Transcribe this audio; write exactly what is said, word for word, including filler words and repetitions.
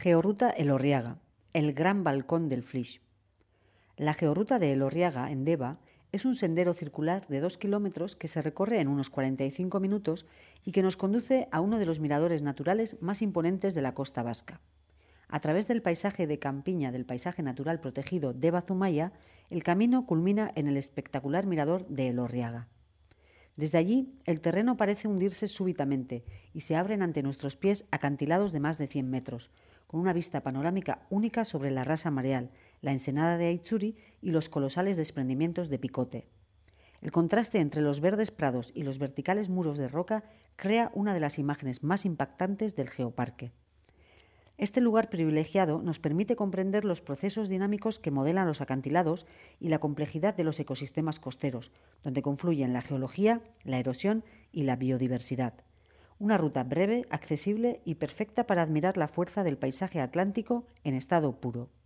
Georruta Elorriaga, el gran balcón del Flix. La georruta de Elorriaga, en Deva, es un sendero circular de dos kilómetros que se recorre en unos cuarenta y cinco minutos y que nos conduce a uno de los miradores naturales más imponentes de la costa vasca. A través del paisaje de campiña del paisaje natural protegido Deva Zumaya, el camino culmina en el espectacular mirador de Elorriaga. Desde allí, el terreno parece hundirse súbitamente y se abren ante nuestros pies acantilados de más de cien metros, con una vista panorámica única sobre la rasa mareal, la ensenada de Aitzuri y los colosales desprendimientos de Picote. El contraste entre los verdes prados y los verticales muros de roca crea una de las imágenes más impactantes del geoparque. Este lugar privilegiado nos permite comprender los procesos dinámicos que modelan los acantilados y la complejidad de los ecosistemas costeros, donde confluyen la geología, la erosión y la biodiversidad. Una ruta breve, accesible y perfecta para admirar la fuerza del paisaje atlántico en estado puro.